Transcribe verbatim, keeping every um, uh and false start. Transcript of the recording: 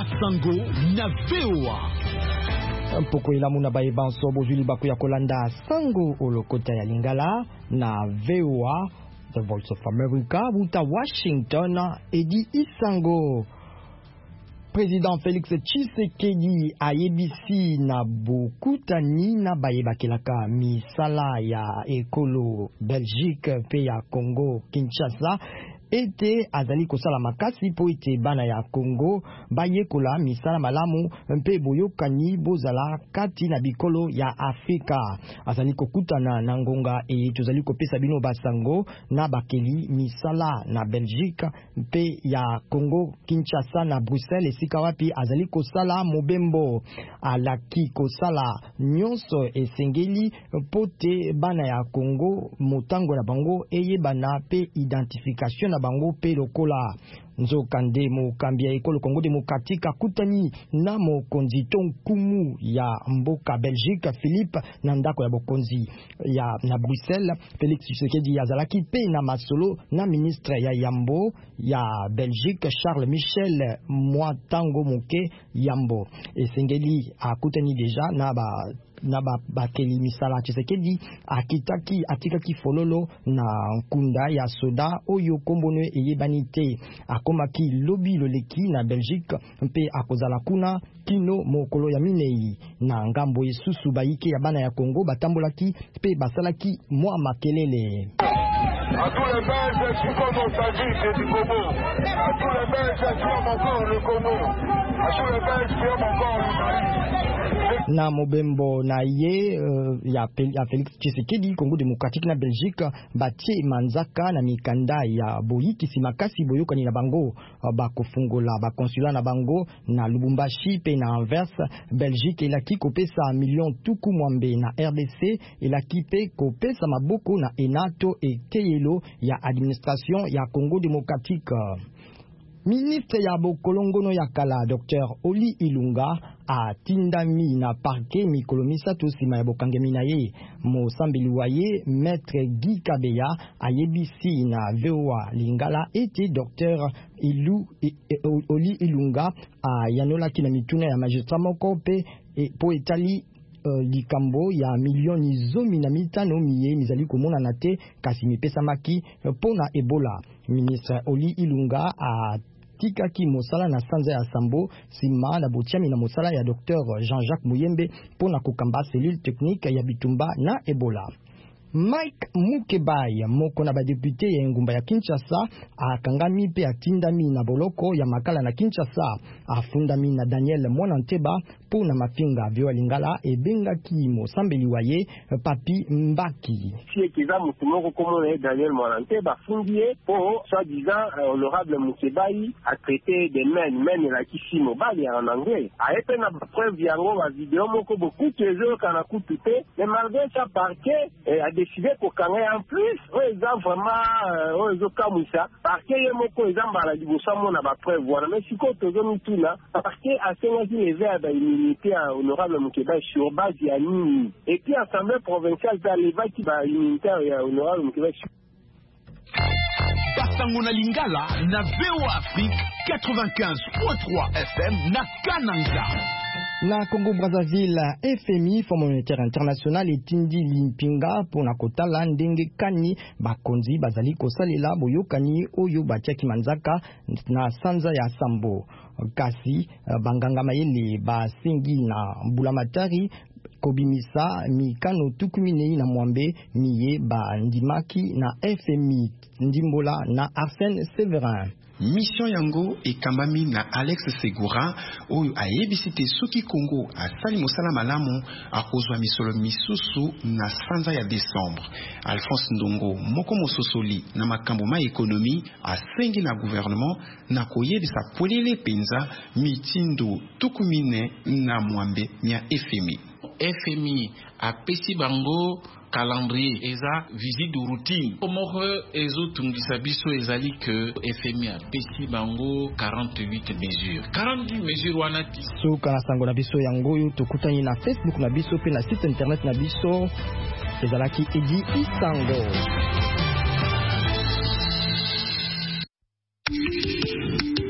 Basango na V O A. Mpoko ilamu na bayebanso bozuli baku ya kolanda sango olokota ya Lingala na V O A, The Voice of America, buta Washington, Edi Isango. Président Félix Tshisekedi ayebisi na bokutani na bayebakelaka misala ya ekolo Belgique pe ya Congo Kinshasa ete azali kosala makasi po ete bana ya Congo bayekola misala malamu mpe boyokani bozala kati na bikolo ya Afrika. Azali kokutana na ngonga e tozali kopesa bino basango na bakeli misala na Belgique mpe ya Congo Kinshasa na Bruxelles esika wapi azali kosala mobembo alaki kosala nyonso esengeli pote bana ya Congo motango na bango eyebana pe identification na bango pe lokola nzokande mokambi ya ekolo Congo Démocratique akutani na mokonzi tonkumu ya mboka Belgique Philippe na ndako ya bokonzi ya na Bruxelles. Félix Tshisekedi azalaki pe na masolo na ministre ya yambo ya Belgique Charles Michel Mwatango Moke Yambo esengeli akutani deja na ba na ba bakeli misala. Tshisekedi akitaki atikaki fololo na nkunda ya soda oyo kombono eyebanite akomaki lobi loleki na Belgique mpe akozala kuna kino mokolo ya minei na ngambo esusu bayike ya bana ya Congo batambolaki mpe basalaki mwa makelele. À tous les Belges qui font mon service du Congo, à tous les Belges qui ont encore le Congo, à tous les Belges qui ont encore le Mali. Na mobembo na ye uh, ya, ya Félix Tshisekedi Congo Démocratique na Belgique batie manzaka na mikanda ya boyikisi makasi boyokani na bango uh, bakofungola bakonsula na bango na Lubumbashi pe na Anvers. Belgique elaki kopesa million tuku mwambe na R D C elaki pe kopesa maboko na Enato e Keyelo ya administration ya Congo Démocratique. Ministre ya bokolongono ya kala Docteur Oli Ilunga a tindami na parquet mikolo misato sima ya bokangemi na ye mosambeli wa ye Maître Guy Kabeya ayebisi na V O A Lingala ete Docteur Ilu e, e, Oli Ilunga a yanolaki na mituna ya magistrat moko pe e, po etali Uh, likambo ya milioni zomi na mitano miye mizali komona na te kasi mipesa maki uh, pona Ebola. Ministre Oli Ilunga a tikaki mosala na sanza ya Sambo sima na botiami na mosala ya Docteur Jean-Jacques Muyembe pona kokamba cellule technique ya bitumba na Ebola. Mike Mukebai moko na badepute ya ngumba ya Kinshasa akangami pe atindami na boloko ya makala na Kinshasa afundami na Daniel Mwananteba po na mafinga vyo Lingala ebengaki mosambeli waye Papi Mbaki fie kiza mutumoko komo na Daniel Mwananteba fundie po soi-disant honorable Mukebai a traité des men men la kisimo bali en anglais a ete na preuve yango wa video moko beaucoup tezo kana kutute mais malgré ça parquet a décidé pour quand en plus eux ils ont vraiment eux ils ont kamusa parce que yemo ko ezamba la libosa mona ba preuve voilà mais siko tozo mituna parce que a senga qui les verts d'immunité à honorable Mukeba sur base ya nini et puis assemblée provinciale d'Aleva qui va immunité à honorable Mukeba Basango na Lingala na V O A Afrique quatre-vingt-quinze point trois F M na Kananga. Na Congo Brazzaville, F M I Fonds monétaire international etindi limpinga pona kotala ndenge kani bakonzi bazali kosalela boyokani oyo batiaki manzaka na sanza ya Sambo. Kasi banganga mayele basengi na Mbulamatari kobimisa mikano tukuminei na mwambe miye ba ndimaki na F M I ndimbola na Arsène Séverin. Mission yango ekambami na Alex Segura oyo ayebisite soki Congo asali mosala malamu akozwa misolo misusu na sanza ya Décembre. Alphonse Ndongo moko mososoli na makambo ma ekonomi asengi na gouvernement na koyebisa polele penza mitindo tukumine na mwambe nya F M I. F M I apesi bango calendrier eza visite de routine komoko ezo tungisa biso ezali que F M I apesi bango quarante-huit mesures quarante-huit mesures wana ti suka na sango na biso yango yo tokutani na Facebook na biso pe na site internet na biso ezalaki Edi Isango.